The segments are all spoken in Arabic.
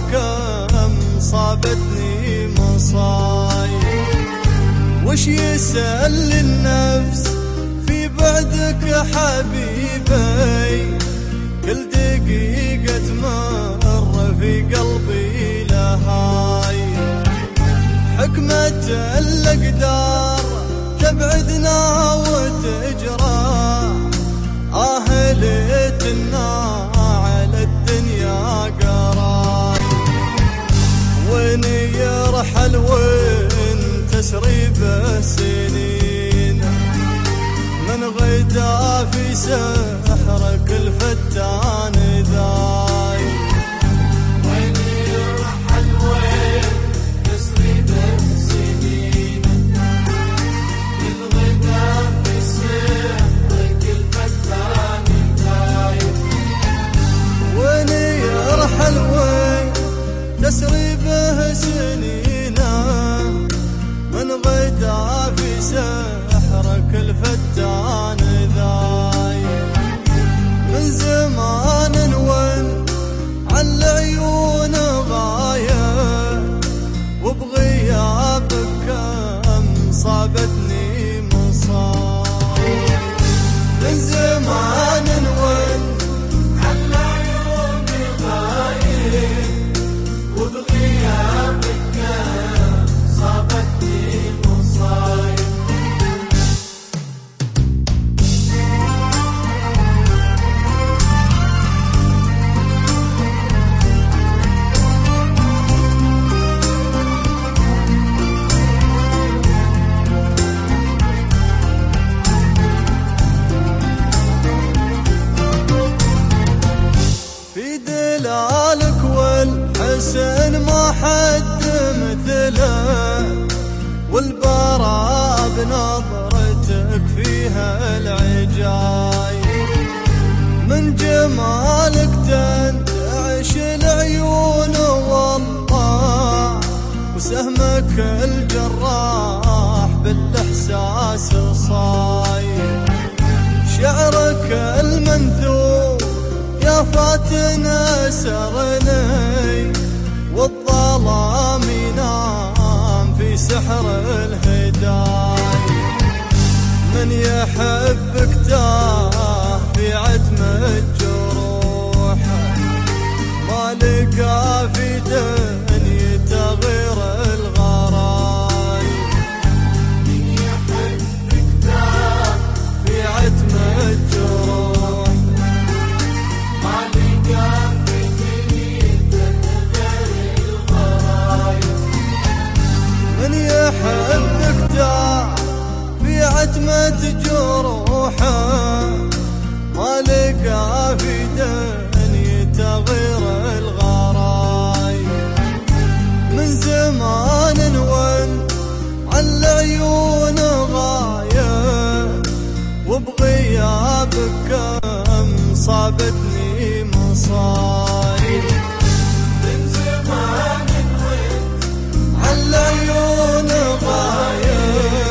كم صابتني مصايب. وش يسأل النفس في بعدك حبيبي، كل دقيقة تمر في قلبي لهاي. حكمة الأقدار تبعدنا وتجرى، ليتنا على الدنيا قراي. وين يرحل وين تسري بالسنين، من غدا في سحرك الفتان ذاي. وين يرحل وين تسري بالسنين، من غدا في سحرك الفتان ذاي. وين يرحل وين تسري به سنينا، من غدا في سحرك الفتان ذاي. من زمان وين عن العيون غاية، وبغيابك كم صابتني مصايب. من زمان وين عن العيون غاية، وبغيابك كم صابتني مصايب. في دلالك والحسن ما حد مثله، والبراء بنظرتك فيها العجايب. من جمالك تنتعش العيون والله، وسهمك الجراح بالاحساس صايب. شعرك المنثور يا فاتنا سرني، والظلام ينام في سحر الهداي. من يحبك تاه في عتم الجروح، ما لقى في دنيته غير الغراي. من يحبك تاه في عتم الجروح، ما لقى في دنيته غير الغراي. من يحبك تاه في عتمة جروحه، ما لقى في دنيته غير الغراي. من زمان وين عن العيون غاية، وبغيابك كم صابتني مصايب. من زمان وين عن العيون غاية،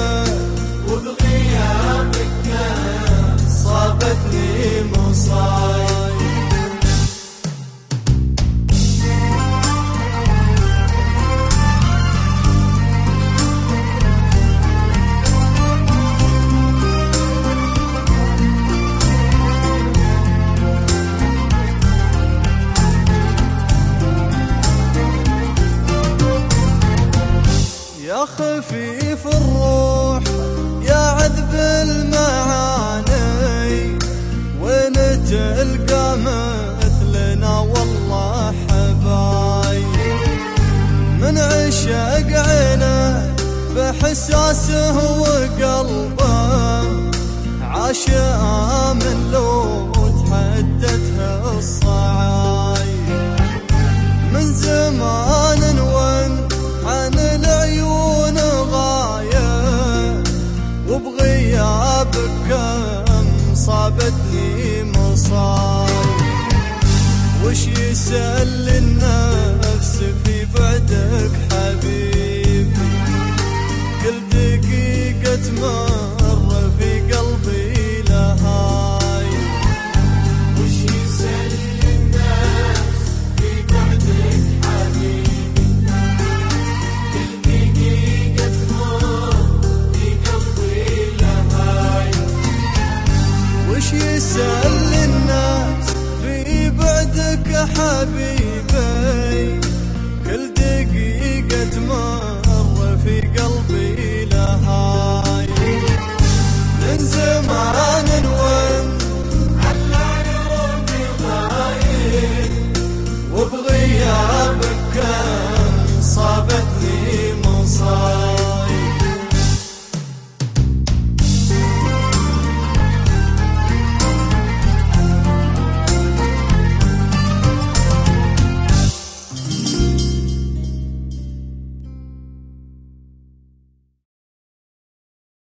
وبغيابك كم صابتني مصايب. يا خفيف الروح يا عذب المعاني، وين تلقى مثلنا والله حبايب. من عشق عينه بحساسه وقلبه، عاش آمن لو تحدتها الصعايب. من زمان وين عن العيون غاية، وبغيابك كم صابتني مصايب. وش يسأل الناس